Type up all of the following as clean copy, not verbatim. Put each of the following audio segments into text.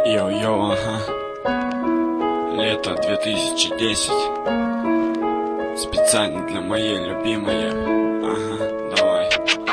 Йо-йо, ага. Лето 2010. Специально для моей любимой. Ага, давай.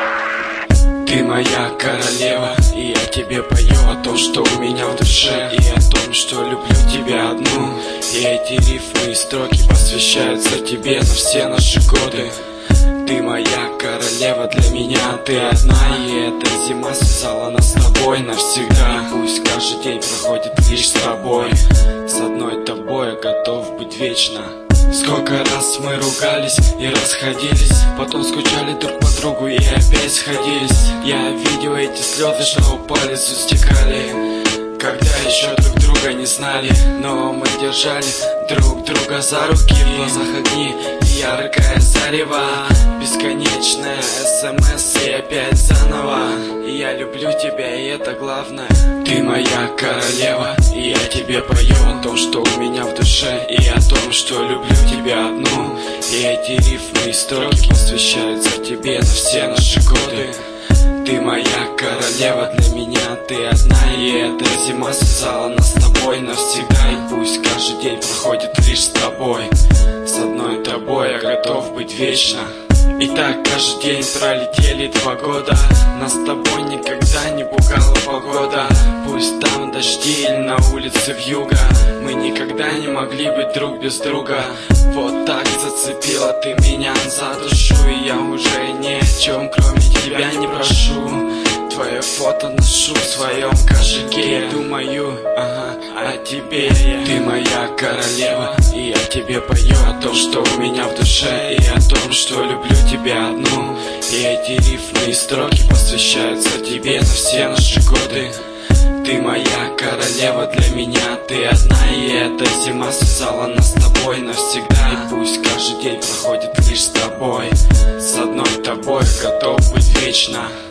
Ты моя королева, и я тебе пою о том, что у меня в душе, и о том, что люблю тебя одну. И эти рифмы и строки посвящаются тебе на все наши годы. Ты моя королева, для меня ты одна, и эта зима связала нас с тобой навсегда. Пусть каждый день проходит лишь с тобой, с одной тобой я готов быть вечно. Сколько раз мы ругались и расходились, потом скучали друг по другу и опять сходились. Я видел эти слезы, что по лицу стекали, когда еще друг друга не знали. Но мы держали друг друга за руки, в глазах огни и яркое зарево, бесконечная СМС и опять заново. И я люблю тебя, и это главное. Ты моя королева, и я тебе пою о том, что у меня в душе, и о том, что люблю тебя одну. И эти рифмы и строки посвящаются тебе на все наши годы. Ты моя королева, для меня ты одна, и эта зима связала нас с тобой навсегда. И пусть каждый день проходит лишь с тобой, с одной тобой я готов быть вечно. И так каждый день пролетели 2 года, нас с тобой никогда не пугала погода. Пусть там дожди или на улице вьюга, мы никогда не могли быть друг без друга. Вот так зацепила ты меня за душу, и я уже ни о чем кроме тебя не прошу. Твое фото ношу в своем кошельке, я думаю, о тебе. Ты моя королева, и я тебе пою о том, что у меня в душе, и о том, что люблю тебя одну. И эти рифмы и строки посвящаются тебе на все наши годы. Ты моя королева, для меня ты одна, и эта зима связала нас с тобой навсегда. И пусть каждый день проходит лишь с тобой, с одной тобой готов быть вечно.